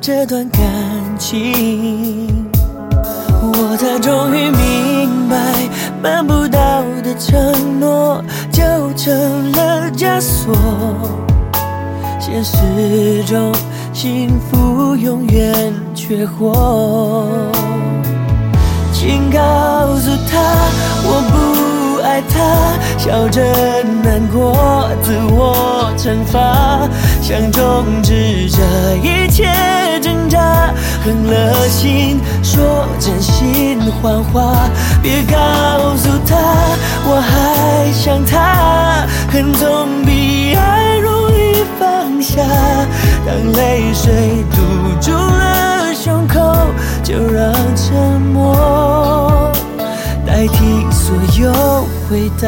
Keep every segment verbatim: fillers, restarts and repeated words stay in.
这段感情。我才终于明白，办不到的承诺就成了枷锁，现实中幸福永远缺货。请告诉他我不爱他，笑着难过，自我惩罚，想终止这一切挣扎，狠了心说真心谎话，别告诉他我还想他，恨总比爱容易放下，当泪水堵住了胸口，就让沉默代替所有回答。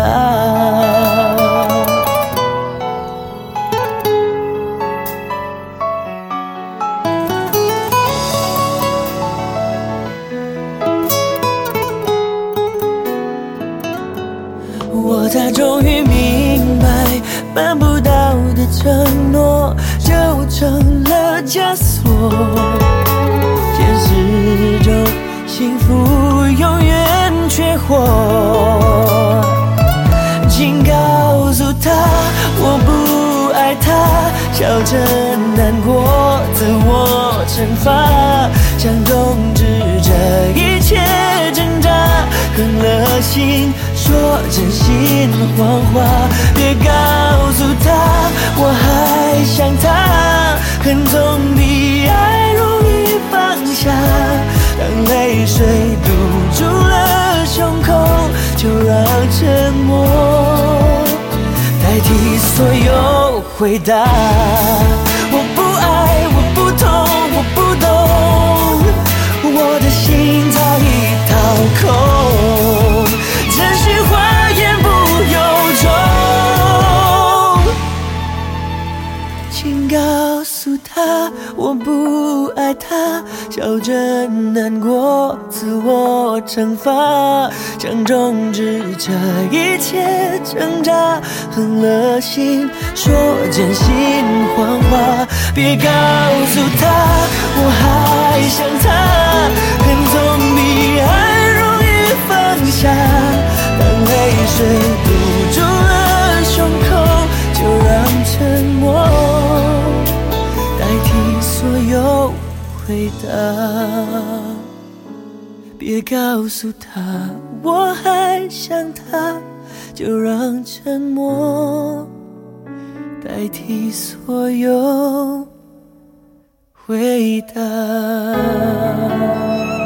我才终于明白，办不到的承诺就成了枷锁，现实中幸福永远缺货。请告诉他我不爱他，笑着难过，自我惩罚，想终止这一切挣扎，狠了心说真心谎话，别告诉他我还想他，恨总比爱容易放下，当泪水堵住了胸口，就让沉默代替所有回答。我不爱，我不痛，我不懂，我的心早已掏空，真心话言不由衷。请告诉他我不爱他，笑着难过，自我惩罚，想终止这一切挣扎，狠了心说真心谎话，别告诉他我还想他，恨总比爱容易放下，当泪水堵住了胸口，就让沉默代替所有回答。别告诉他我还想他，就让沉默代替所有回答。